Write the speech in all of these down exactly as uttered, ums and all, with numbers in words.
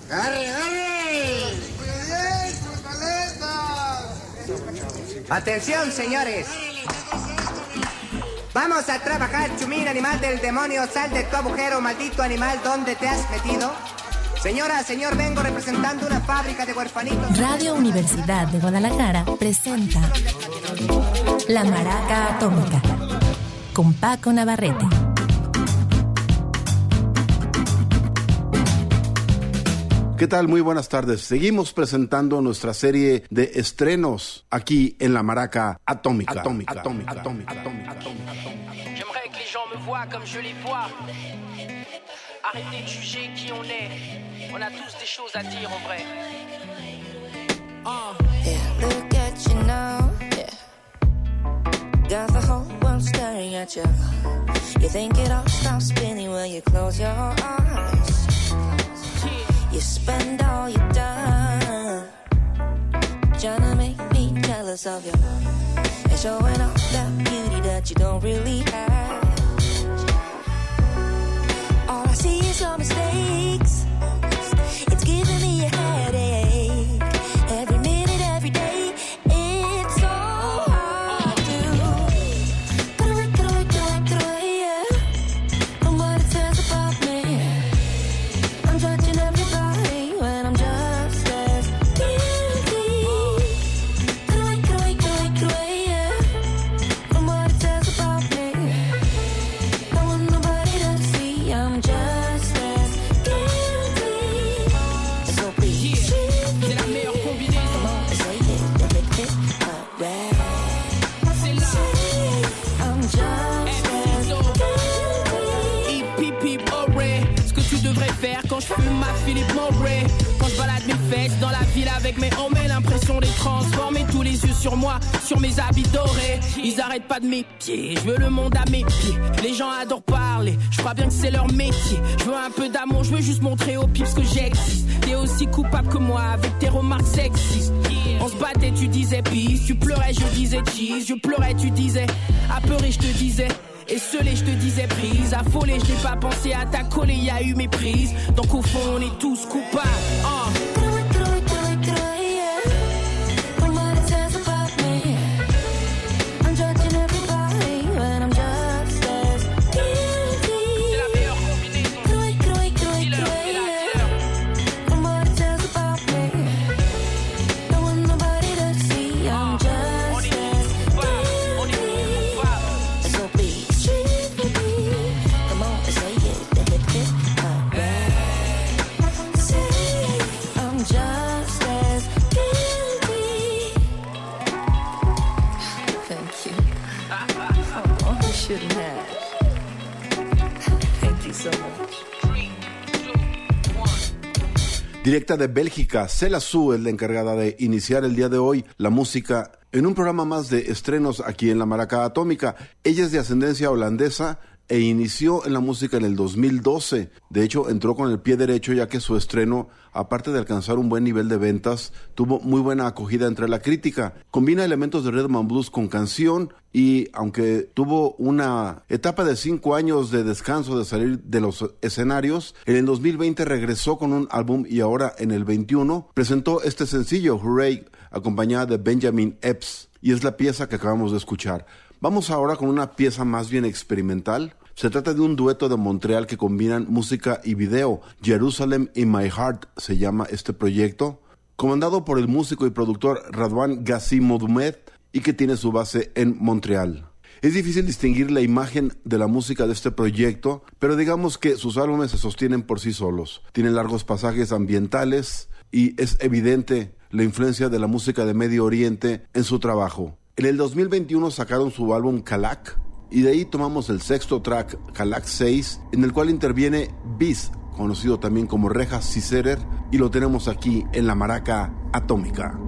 ¡Agarre, agarre! Atención, señores. Vamos a trabajar, chumín, animal del demonio. Sal de tu agujero, maldito animal, ¿dónde te has metido? Señora, señor, vengo representando una fábrica de huerfanitos. Radio Universidad de Guadalajara presenta La Maraca Atómica con Paco Navarrete. ¿Qué tal? Muy buenas tardes. Seguimos presentando nuestra serie de estrenos aquí en La Maraca Atómica. Atómica, atómica, atómica, atómica, atómica. J'aimerais que les gens me voient comme je les vois. Arrêtez de juger qui on est. On a tous des choses à dire en vrai. Uh. Yeah, look at you now. Yeah. Got the whole world staring at you. You think it all stops spinning when you close your eyes. You spend all your time trying to make me jealous of you and showing off that beauty that you don't really have. All I see is your mistakes. It's giving me a headache. Every minute, every day, it's so hard to get away, get away, get away, get away, yeah, from what it says about me. I'm judging everybody when I'm just as guilty. Get away, get away, get away, get away, yeah, from what it says about me. Don't want nobody to see I'm just as guilty. So please, C'est la meilleure combinaison. say it, let me get alright. C'est là. I'm just as guilty. Hip hip hip hooray. Ce que tu devrais faire quand je fume ma Philippe Morray. Quand je balade mes fesses dans la ville avec mes hommes, l'impression d'être transformé. Tous les yeux sur moi, sur mes habits dorés. Ils arrêtent pas de m'épier. Je veux le monde à mes pieds. Les gens adorent parler. Je crois bien que c'est leur métier. Je veux un peu d'amour. Je veux juste montrer aux pips que j'existe. T'es aussi coupable que moi avec tes remarques sexistes. On se battait, tu disais peace. Tu pleurais, je disais cheese. Je pleurais, tu disais apeuré, je te disais. Et seulé, je te disais prise. Affolé, je n'ai pas pensé à ta coller. Y a eu méprise. Donc au fond, on est tous coupables. Uh. Get away, get away, get away, get away, yeah, from what it says about me. I'm judging everybody when I'm just as guilty. C'est la meilleure combinaison. Get away, get away, get away, Killer get away, et la yeah, tueur. from what it says about me. Don't want nobody to see I'm On just est as tous coupables. On est tous guilty. coupables. So please, treat me. Come on, say it, let me get alright. Say I'm just as guilty. Thank you. Oh, you shouldn't have. Thank you so much. three, two, one. Directa de Bélgica, Cela Su es la encargada de iniciar el día de hoy la música en un programa más de estrenos aquí en La Maraca Atómica. Ella es de ascendencia holandesa e inició en la música en el dos mil doce. De hecho, entró con el pie derecho ya que su estreno, aparte de alcanzar un buen nivel de ventas, tuvo muy buena acogida entre la crítica. Combina elementos de rhythm and blues con canción y, aunque tuvo una etapa de cinco años de descanso de salir de los escenarios, en el dos mil veinte regresó con un álbum y ahora en el veintiuno presentó este sencillo, Hooray, acompañada de Benjamin Epps, y es la pieza que acabamos de escuchar. Vamos ahora con una pieza más bien experimental. Se trata de un dueto de Montreal que combinan música y video. Jerusalem in My Heart se llama este proyecto, comandado por el músico y productor Radwan Gassi-Modumed y que tiene su base en Montreal. Es difícil distinguir la imagen de la música de este proyecto, pero digamos que sus álbumes se sostienen por sí solos. Tienen largos pasajes ambientales y es evidente la influencia de la música de Medio Oriente en su trabajo. En el dos mil veintiuno sacaron su álbum Kalak, y de ahí tomamos el sexto track, Kalak seis, en el cual interviene Biz, conocido también como Reja Ciserer, y lo tenemos aquí en La Maraca Atómica.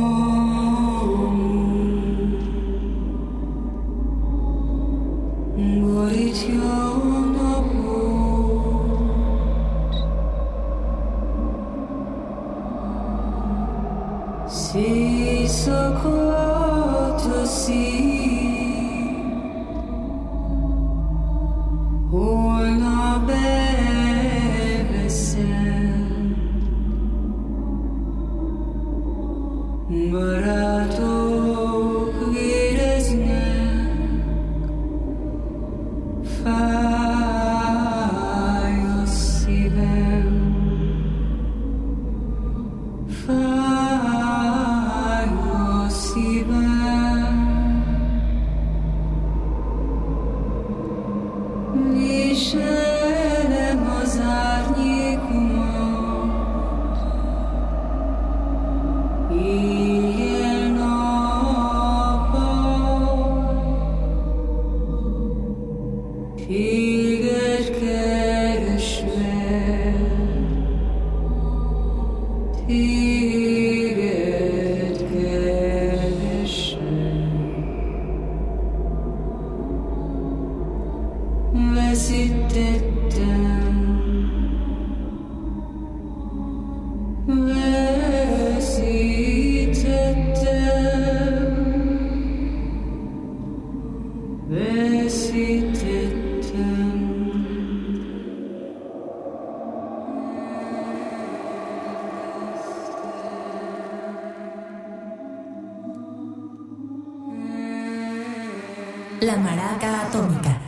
Mm. La maraca atómica.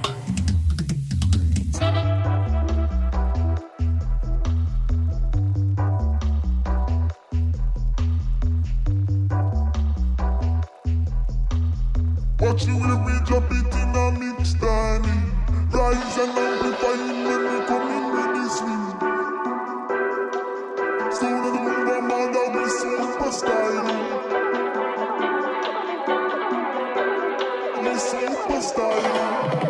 Watch the way we drop it in a mix, Danny. Rise and amplifying when we come in with this swing. Sound of the rumba mother, we super styling. We super styling.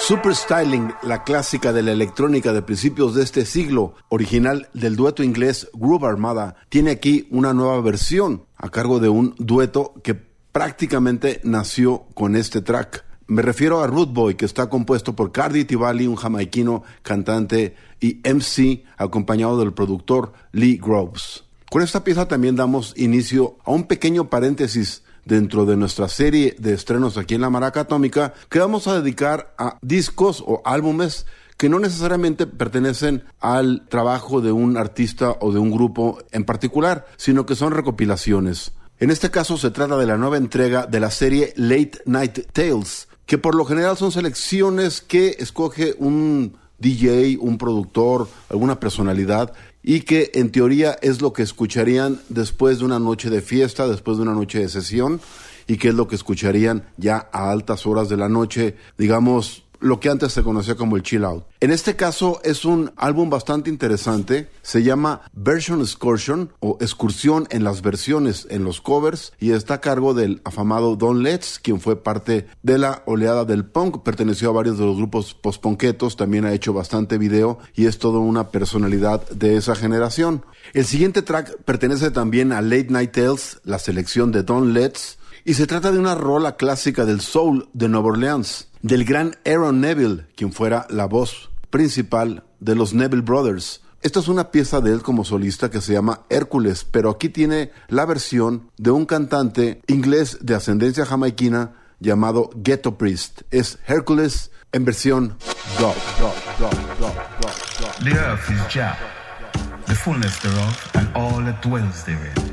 Super Styling, la clásica de la electrónica de principios de este siglo, original del dueto inglés Groove Armada, tiene aquí una nueva versión a cargo de un dueto que prácticamente nació con este track. Me refiero a Rude Boy, que está compuesto por Cardi Tivali, un jamaiquino, cantante y M C, acompañado del productor Lee Groves. Con esta pieza también damos inicio a un pequeño paréntesis dentro de nuestra serie de estrenos aquí en la Maraca Atómica, que vamos a dedicar a discos o álbumes que no necesariamente pertenecen al trabajo de un artista o de un grupo en particular, sino que son recopilaciones. En este caso se trata de la nueva entrega de la serie Late Night Tales, que por lo general son selecciones que escoge un D J, un productor, alguna personalidad, y que en teoría es lo que escucharían después de una noche de fiesta, después de una noche de sesión, y que es lo que escucharían ya a altas horas de la noche, digamos, lo que antes se conocía como el chill out. En este caso es un álbum bastante interesante, se llama Version Excursion o Excursión en las versiones, en los covers, y está a cargo del afamado Don Letts, quien fue parte de la oleada del punk, perteneció a varios de los grupos post-punketos, también ha hecho bastante video y es toda una personalidad de esa generación. El siguiente track pertenece también a Late Night Tales, la selección de Don Letts, y se trata de una rola clásica del soul de Nueva Orleans, del gran Aaron Neville, quien fuera la voz principal de los Neville Brothers. Esta es una pieza de él como solista que se llama Hércules, pero aquí tiene la versión de un cantante inglés de ascendencia jamaiquina llamado Ghetto Priest. Es Hércules en versión dub, dub, dub, dub, dub, dub. The earth is Jah, the fullness thereof, and all that dwells therein.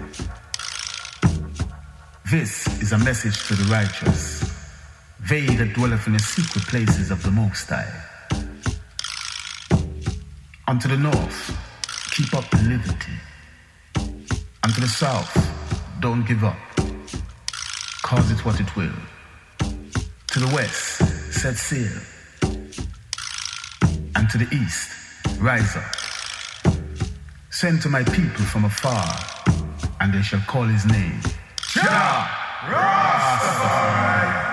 This is a message to the righteous, they that dwelleth in the secret places of the Most High. Unto the north, keep up the liberty. Unto the south, don't give up, cause it what it will. To the west, set sail. And to the east, rise up. Send to my people from afar, and they shall call his name Jah Rastafari.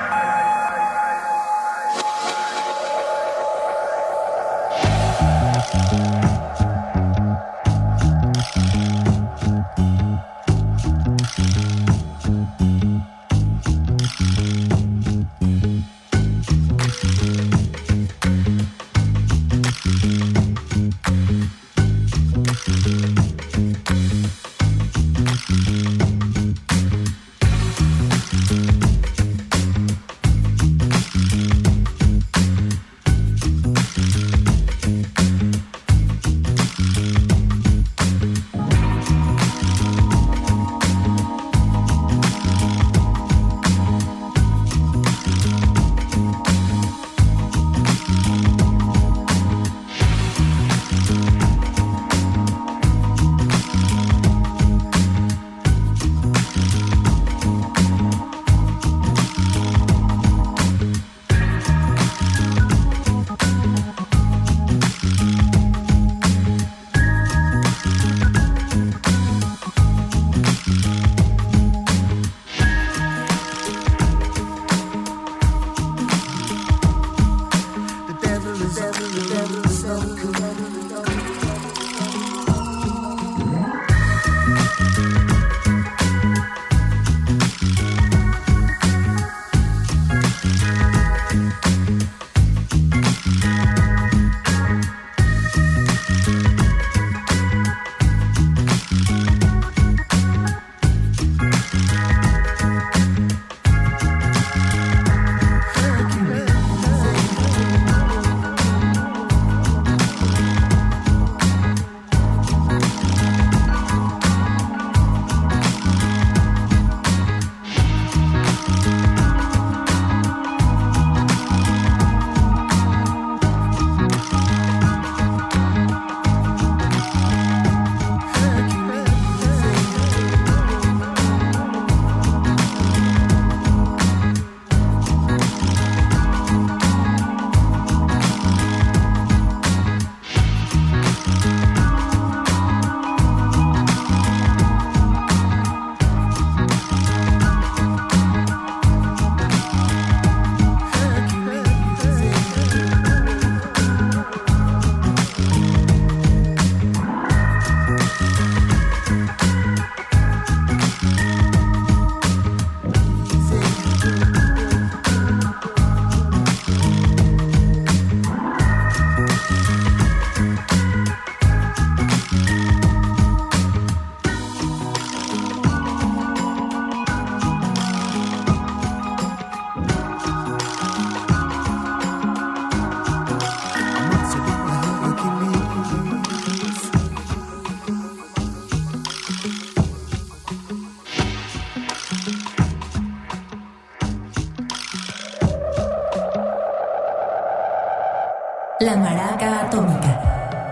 La Maraca Atómica.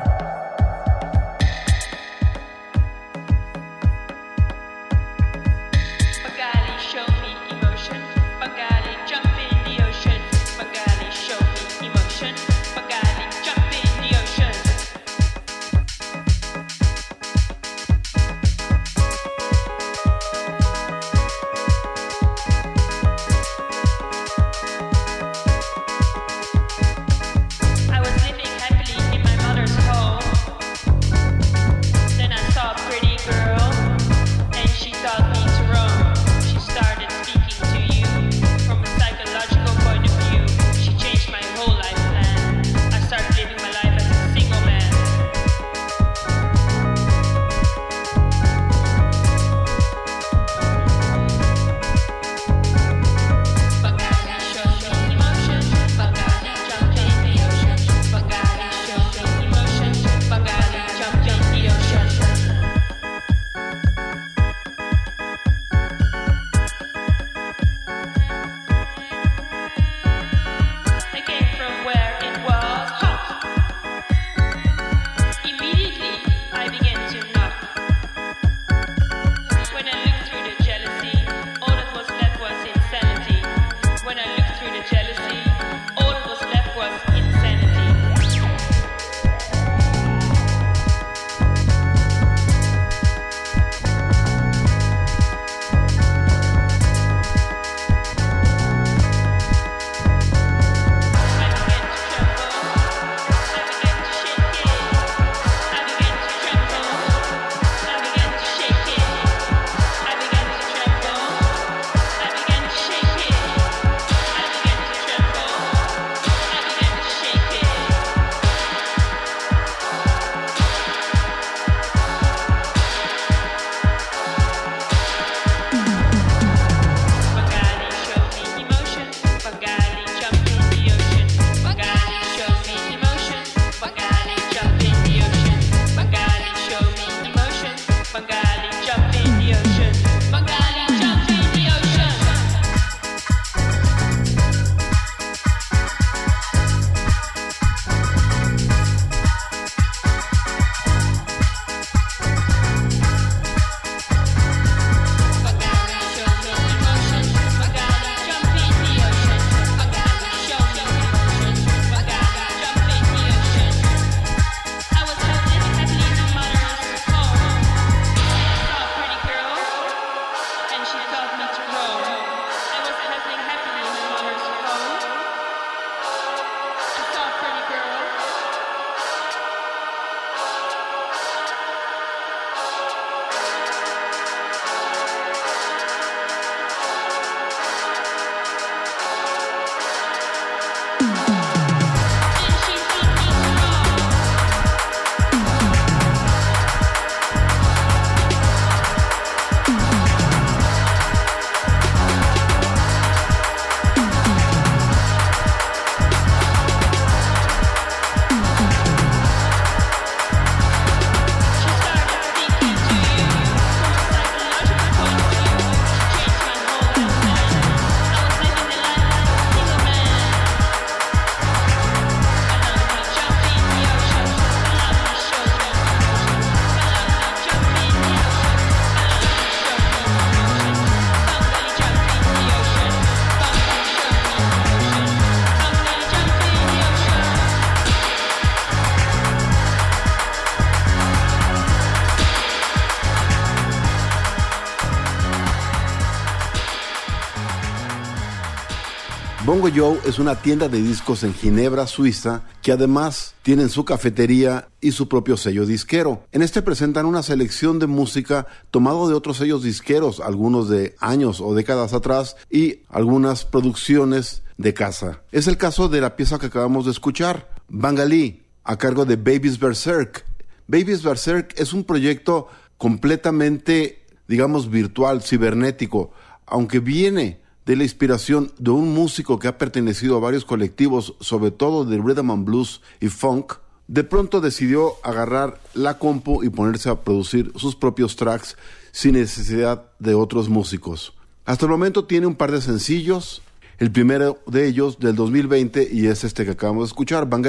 Bongo Joe es una tienda de discos en Ginebra, Suiza, que además tienen su cafetería y su propio sello disquero. En este presentan una selección de música tomado de otros sellos disqueros, algunos de años o décadas atrás, y algunas producciones de casa. Es el caso de la pieza que acabamos de escuchar, Bangali, a cargo de Baby's Berserk. Baby's Berserk es un proyecto completamente, digamos, virtual, cibernético, aunque viene de la inspiración de un músico que ha pertenecido a varios colectivos, sobre todo de rhythm and blues y funk. De pronto decidió agarrar la compu y ponerse a producir sus propios tracks sin necesidad de otros músicos. Hasta el momento tiene un par de sencillos, el primero de ellos del dos mil veinte, y es este que acabamos de escuchar, Bangali.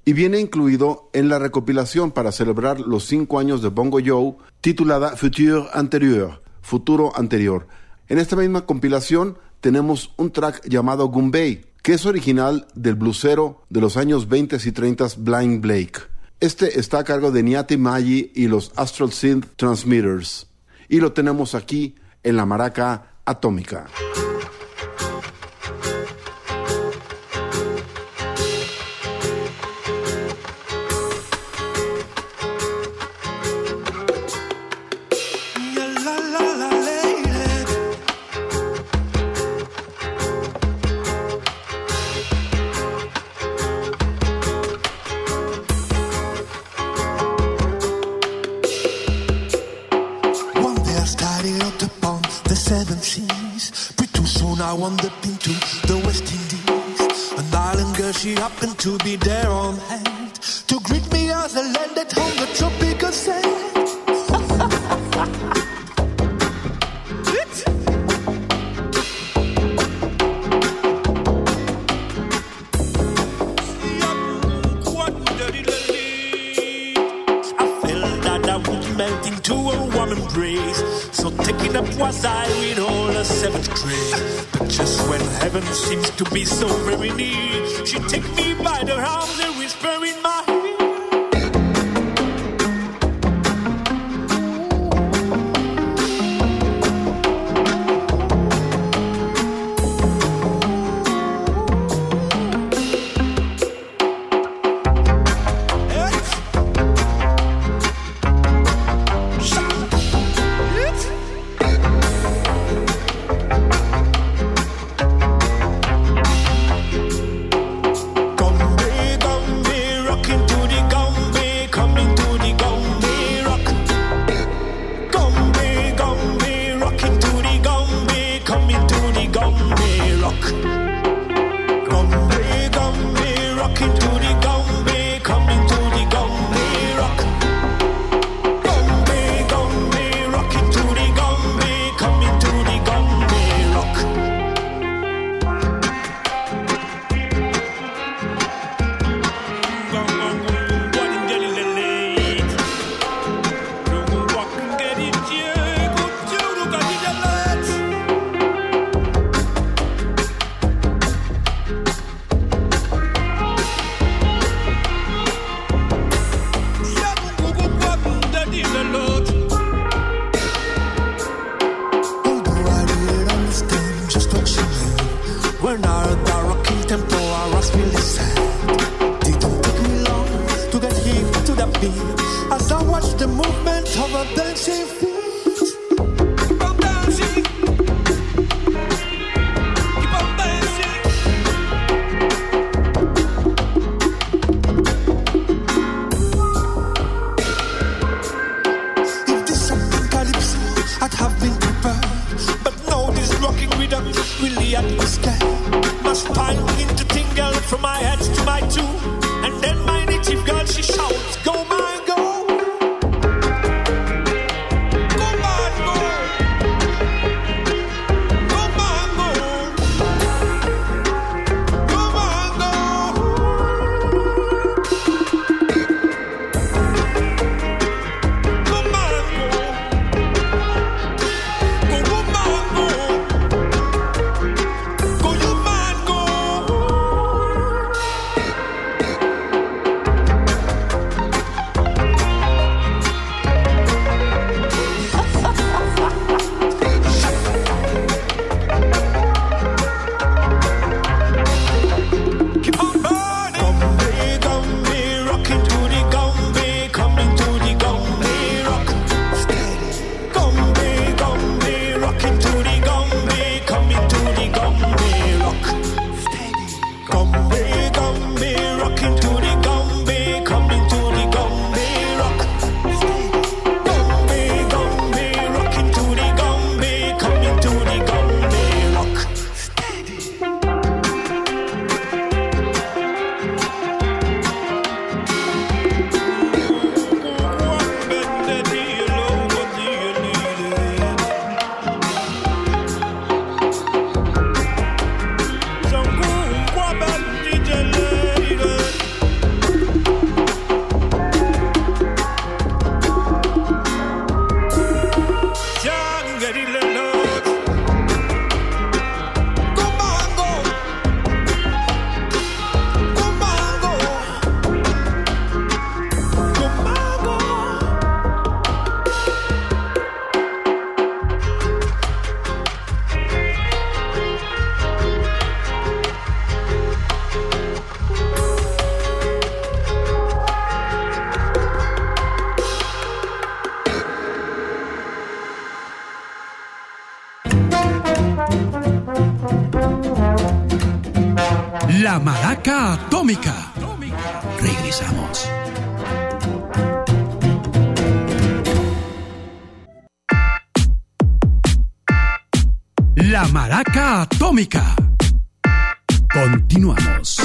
y viene incluido en la recopilación para celebrar los cinco años de Bongo Joe titulada Futur Antérieur, Futuro Anterior. En esta misma compilación tenemos un track llamado Gumbay, que es original del blusero de los años veinte y treinta Blind Blake. Este está a cargo de Niati Maggi y los Astral Synth Transmitters, y lo tenemos aquí en la Maraca Atómica. I wandered into the West Indies. An island girl, she happened to be there on hand to greet me as I landed on the tropical sand. I felt that I would melt into a warm embrace. So taken up was I with all the seventh grade. But just when heaven seems to be so very near, she take me by the arms and whisper in my ear. La Maraca Atómica. Regresamos. La Maraca Atómica. Continuamos.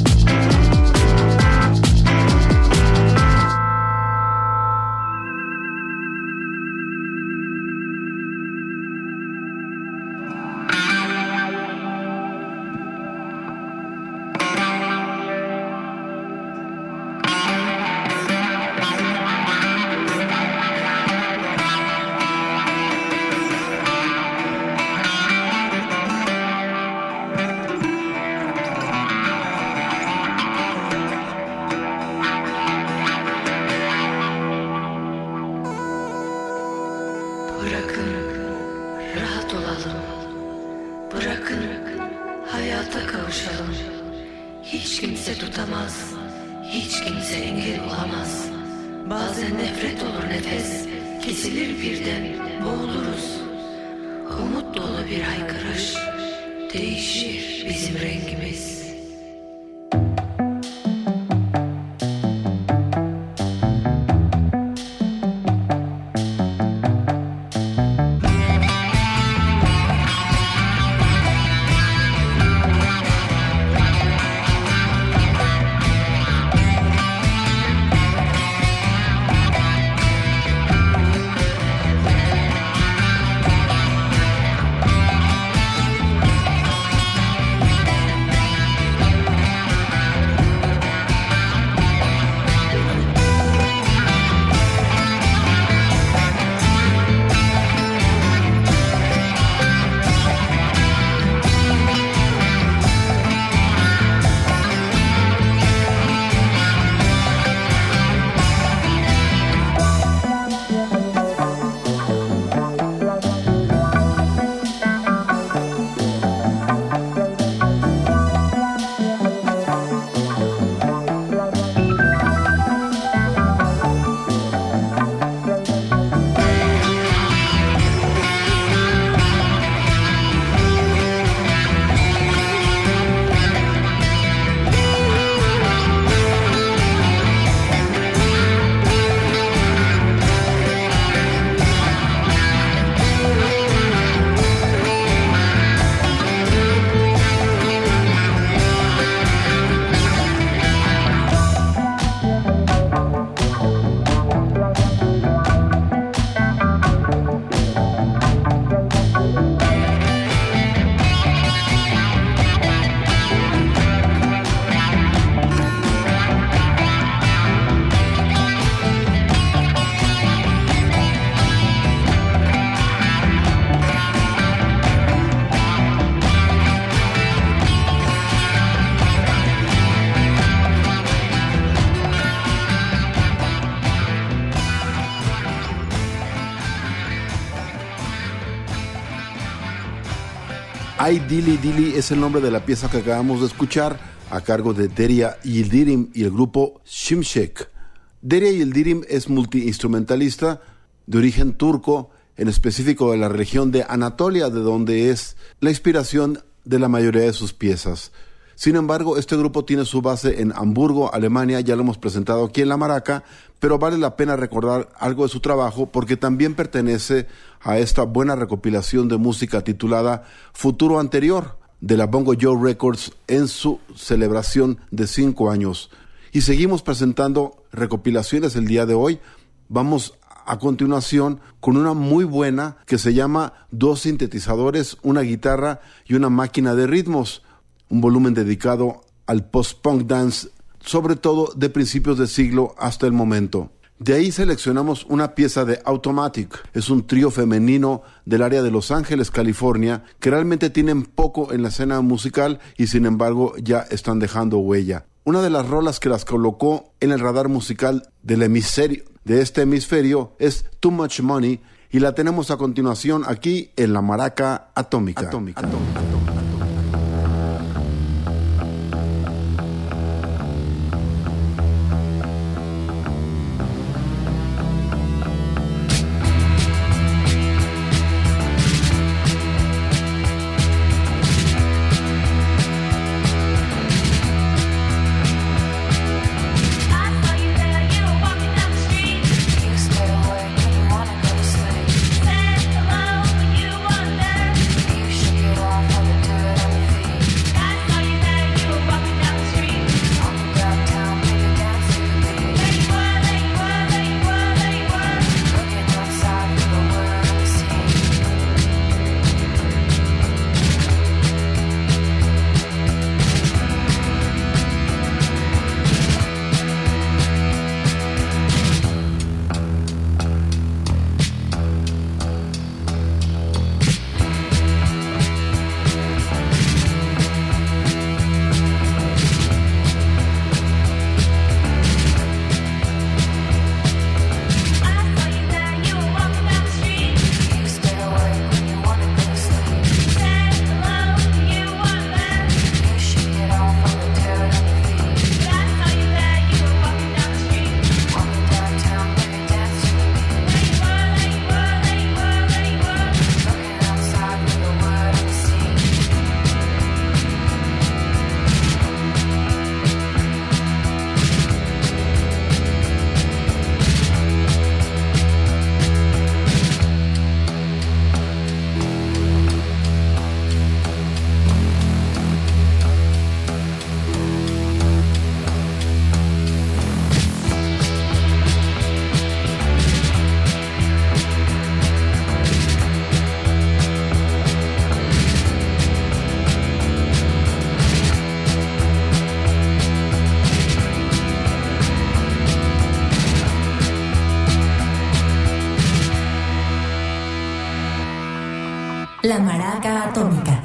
Ay Dili Dili es el nombre de la pieza que acabamos de escuchar, a cargo de Derya Yildirim y el grupo Şimşek. Derya Yildirim es multiinstrumentalista de origen turco, en específico de la región de Anatolia, de donde es la inspiración de la mayoría de sus piezas. Sin embargo, este grupo tiene su base en Hamburgo, Alemania, ya lo hemos presentado aquí en La Maraca, pero vale la pena recordar algo de su trabajo porque también pertenece a esta buena recopilación de música titulada Futuro Anterior, de la Bongo Joe Records en su celebración de cinco años. Y seguimos presentando recopilaciones el día de hoy. Vamos a continuación con una muy buena que se llama Dos sintetizadores, una guitarra y una máquina de ritmos, un volumen dedicado al post-punk dance, sobre todo de principios de siglo hasta el momento. De ahí seleccionamos una pieza de Automatic. Es un trío femenino del área de Los Ángeles, California, que realmente tienen poco en la escena musical y sin embargo ya están dejando huella. Una de las rolas que las colocó en el radar musical del hemisferio, de este hemisferio es Too Much Money y la tenemos a continuación aquí en La Maraca Atómica. Atómica. Atómica. La Maraca Atómica.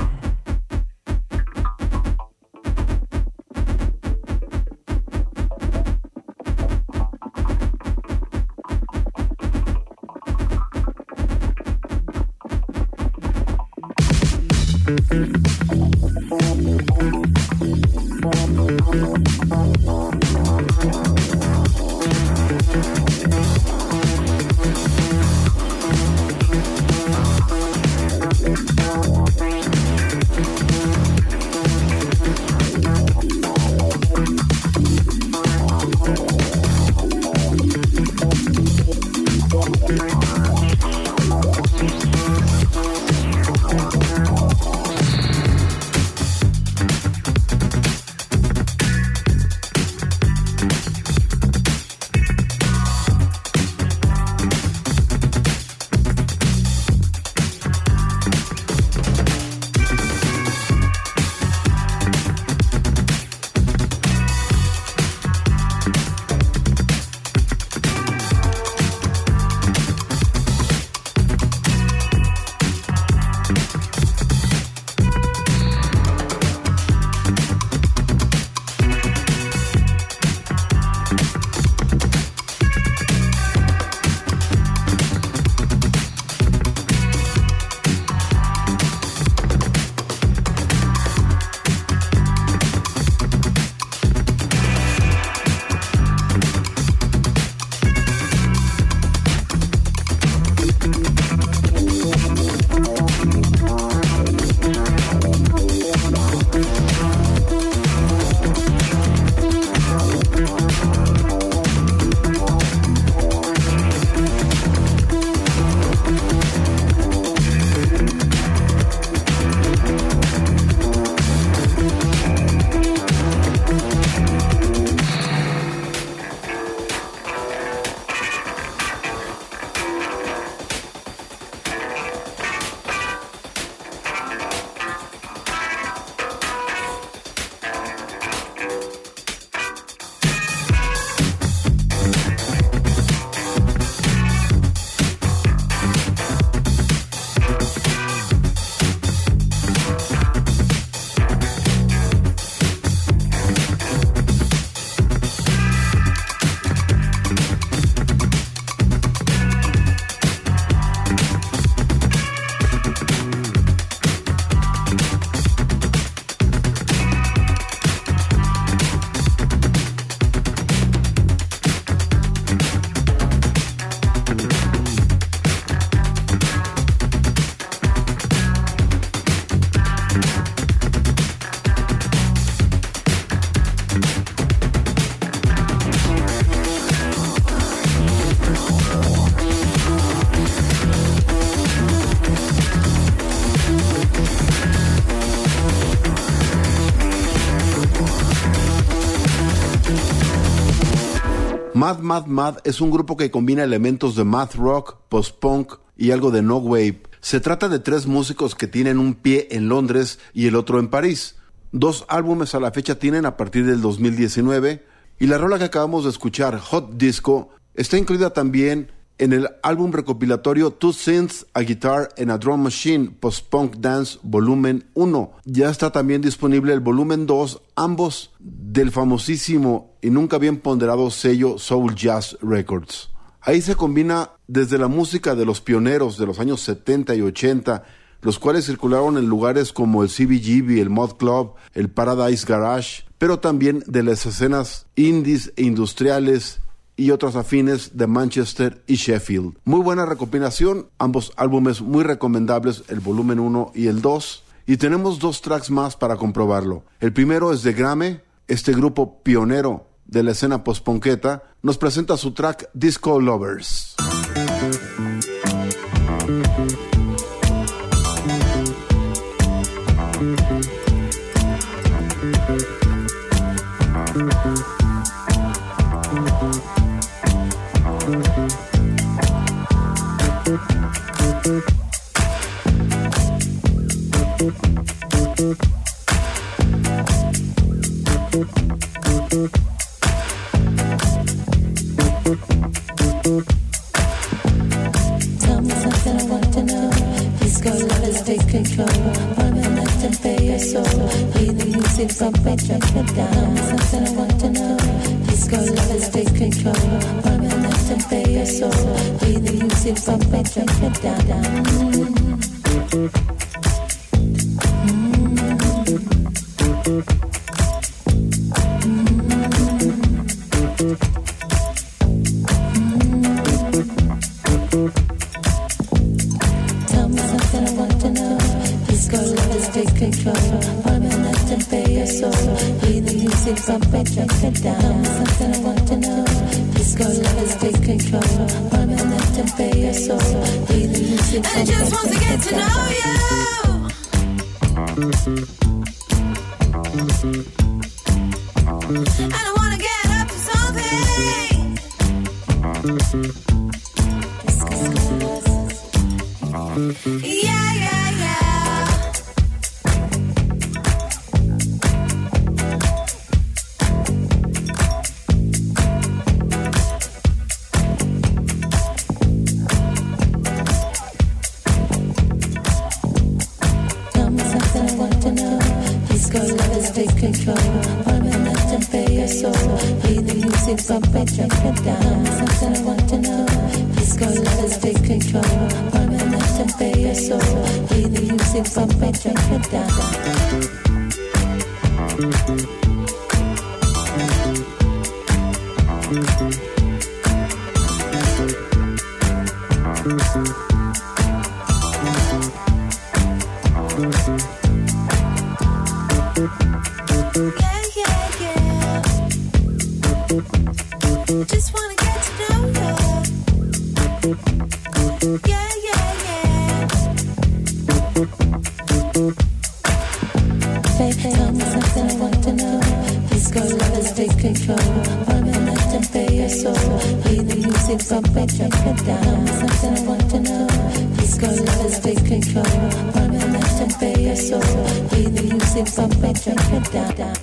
Mad Mad Mad es un grupo que combina elementos de math rock, post-punk y algo de no wave. Se trata de tres músicos que tienen un pie en Londres y el otro en París. Dos álbumes a la fecha tienen a partir del dos mil diecinueve y la rola que acabamos de escuchar, Hot Disco, está incluida también en el álbum recopilatorio Two Synths, a Guitar and a Drum Machine, Post-Punk Dance Volumen uno. Ya está también disponible el Volumen dos, ambos del famosísimo y nunca bien ponderado sello Soul Jazz Records. Ahí se combina desde la música de los pioneros de los años setenta y ochenta, los cuales circularon en lugares como el C B G B, el Mod Club, el Paradise Garage, pero también de las escenas indies e industriales y otras afines de Manchester y Sheffield. Muy buena recopilación, ambos álbumes muy recomendables, el volumen uno y el dos. Y tenemos dos tracks más para comprobarlo. El primero es de Grame, este grupo pionero de la escena post-punketa, nos presenta su track Disco Lovers. Tell me something I want to know. Disco lovers music bump it, jump it down. Something I want to know. Disco lovers take control. Run your left and pay your soul. Play the music bump it, jump it down. Tell me something I want to know. Disco lovers take control. Run your left and pay your soul. Play the music bump it, jump it down. Something I want to know. Disco lovers take control. Run your left and pay your soul. Play the music bump it, I just want to get to know you. I don't wanna get up to something. Yeah, yeah, yeah. Tell me something I want to know. Disco lovers take control. Run your left and pay your soul. Play the music bump it, jump it down. Something I want to know. Disco lovers take control. Run your left and pay your soul. Play the music bump it, jump it down. Yeah, yeah, yeah. Just wanna get to know you. Yeah, yeah, yeah. Baby, tell me something I want to know. Disco lovers take control. Run your left and pay your soul. Play the music bump it, jump it down. Something I want to know. Disco lovers take control. Run your left and pay your soul. Play the music bump it, jump it down.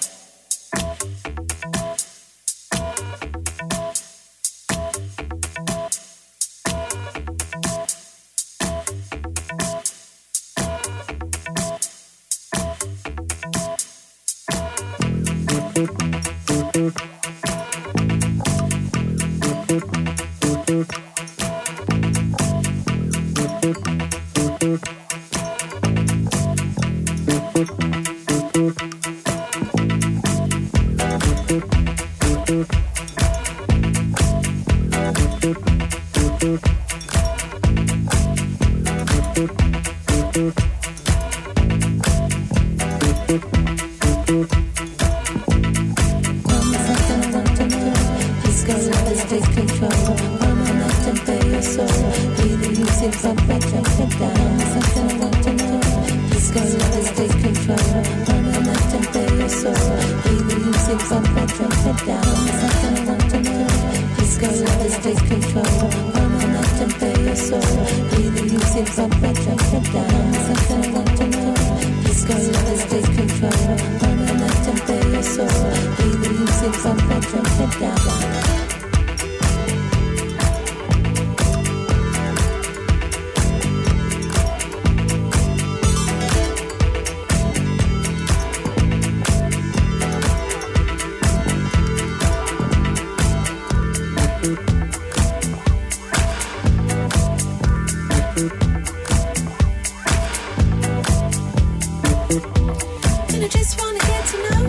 And I just wanna get to know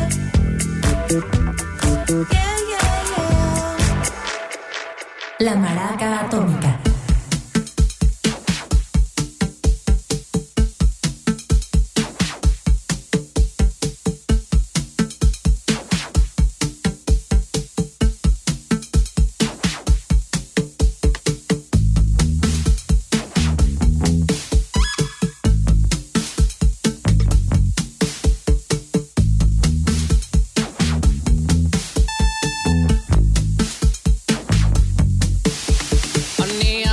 you. Yeah, yeah, yeah. La Maraca Atómica. Honey,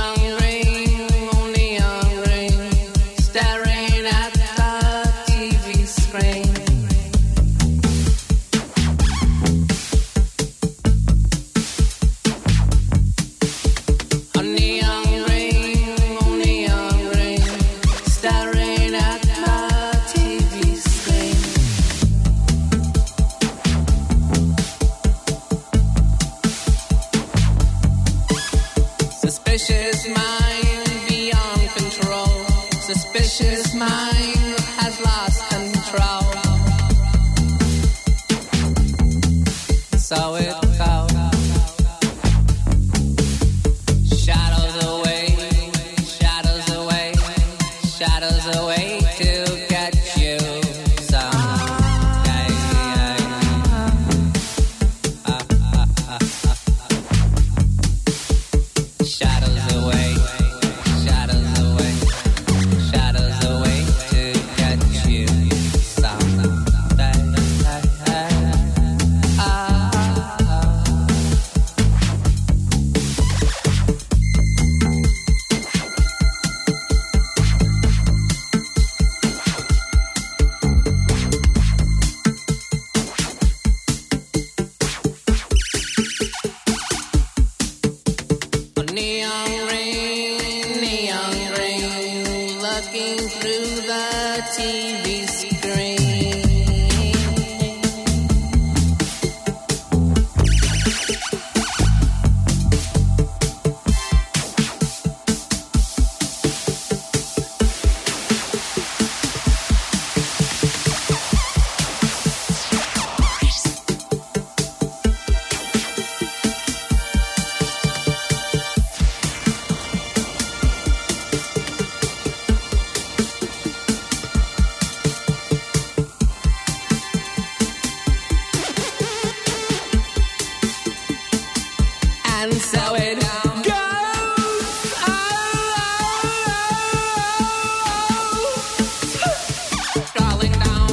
Suspicious mind beyond control. Suspicious mind has lost control. So it goes. Shadows away, shadows away, shadows away to get you someday. Ah, ah, ah, ah. Shadows away, shadows away, shadows away to get you someday. Ah. Neon ring, neon ring, looking through the T V screen. And so it goes. Oh, falling down.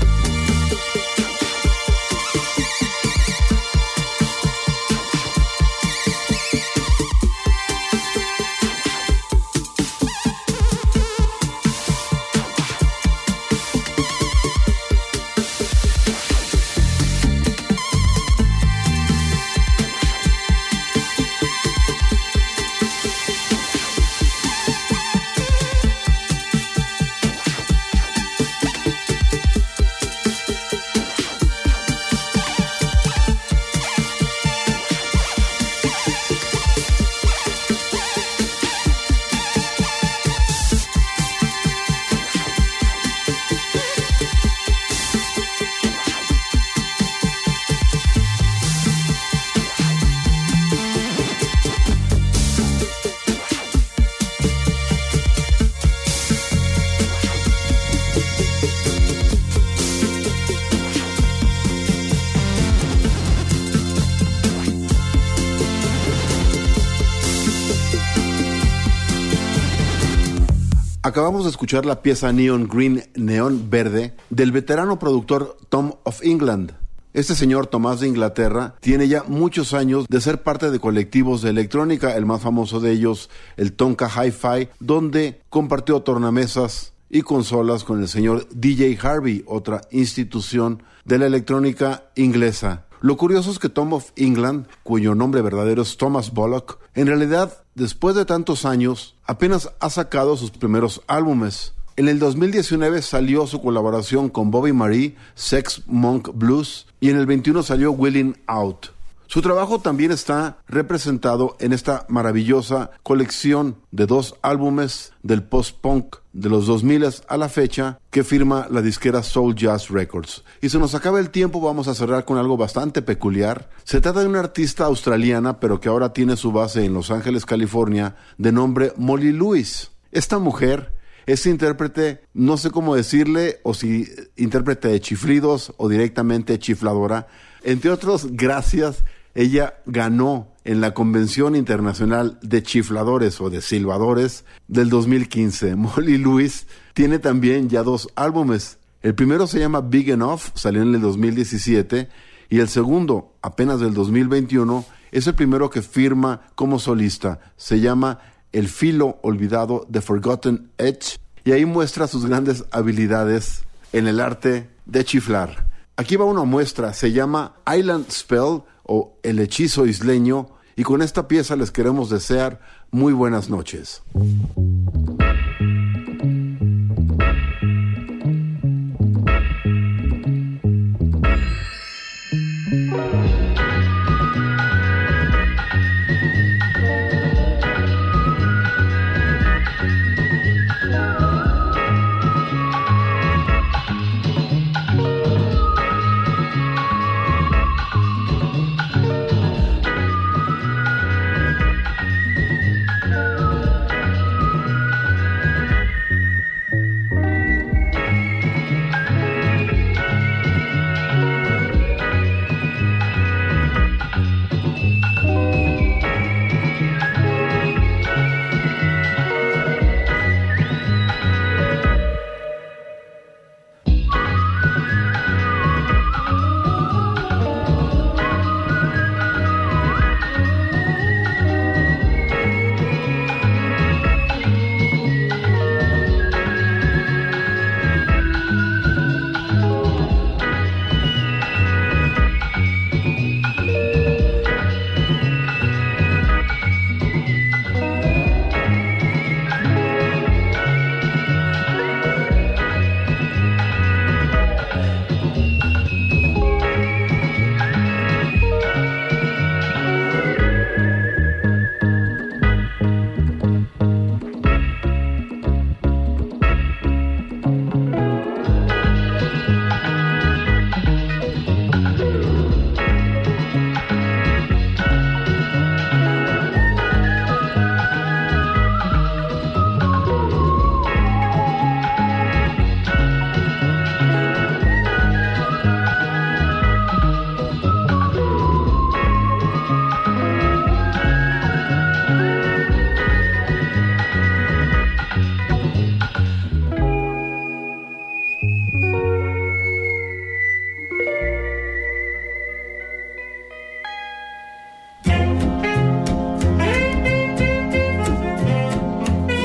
Acabamos de escuchar la pieza Neon Green, Neón Verde, del veterano productor Tom of England. Este señor, Tomás de Inglaterra, tiene ya muchos años de ser parte de colectivos de electrónica, el más famoso de ellos, el Tonka Hi-Fi, donde compartió tornamesas y consolas con el señor D J Harvey, otra institución de la electrónica inglesa. Lo curioso es que Tom of England, cuyo nombre verdadero es Thomas Bullock, en realidad, después de tantos años, apenas ha sacado sus primeros álbumes. En el dos mil diecinueve salió su colaboración con Bobby Marie, Sex Monk Blues, y en el veintiuno salió Willing Out. Su trabajo también está representado en esta maravillosa colección de dos álbumes del post-punk de los dos mil a la fecha que firma la disquera Soul Jazz Records. Y se nos acaba el tiempo, vamos a cerrar con algo bastante peculiar. Se trata de una artista australiana, pero que ahora tiene su base en Los Ángeles, California, de nombre Molly Lewis. Esta mujer es intérprete, no sé cómo decirle, o si intérprete de chiflidos o directamente chifladora. Entre otros, gracias, ella ganó en la Convención Internacional de Chifladores o de Silbadores del dos mil quince. Molly Lewis tiene también ya dos álbumes. El primero se llama Big Enough, salió en el dos mil diecisiete, y el segundo, apenas del dos mil veintiuno, es el primero que firma como solista. Se llama El Filo Olvidado, The Forgotten Edge, y ahí muestra sus grandes habilidades en el arte de chiflar. Aquí va una muestra, se llama Island Spell o El Hechizo Isleño, y con esta pieza les queremos desear muy buenas noches.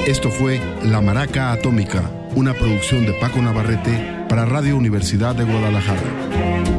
Esto fue La Maraca Atómica, una producción de Paco Navarrete para Radio Universidad de Guadalajara.